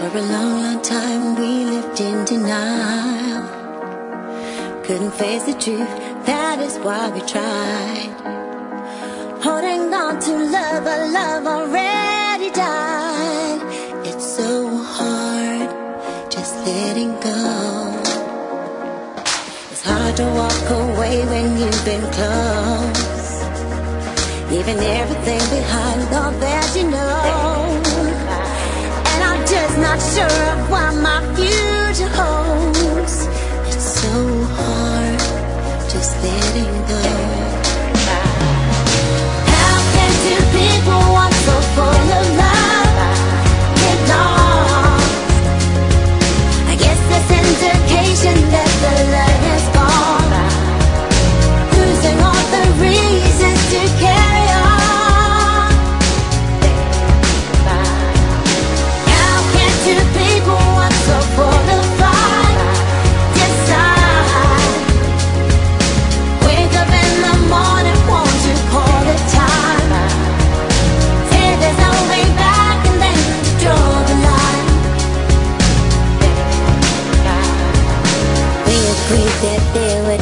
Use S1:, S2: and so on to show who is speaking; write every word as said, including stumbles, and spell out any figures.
S1: a long, long time we lived in denial. Couldn't face the truth, that is why we tried. Holding on to love, a love already died. It's so hard just letting go. It's hard to walk away when you've been close, leaving everything behind, all that you know. And I'm just not sure of what my future holds. It's so hard just letting go. How can two people want so full of love get lost? I guess that's indication that the love is gone, losing all the reasons to carry on. How can two people want so full of fun decide? Wake up in the morning, won't you call it time? Say there's no way back and then draw the line. We agreed that there would